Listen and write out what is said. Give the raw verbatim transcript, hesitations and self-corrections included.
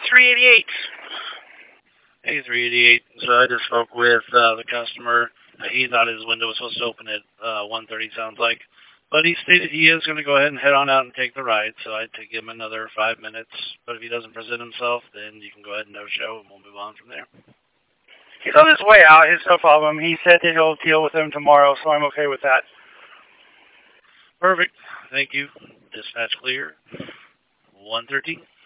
three eighty-eight. Hey, three eighty-eight. So I just spoke with uh, the customer. Uh, he thought his window was supposed to open at uh, one thirty, sounds like. But he stated he is going to go ahead and head on out and take the ride, so I'd to give him another five minutes. But if he doesn't present himself, then you can go ahead and no-show, and we'll move on from there. He's on his way out. It's no problem. He said that he'll deal with him tomorrow, so I'm okay with that. Perfect. Thank you. Dispatch clear. one thirteen.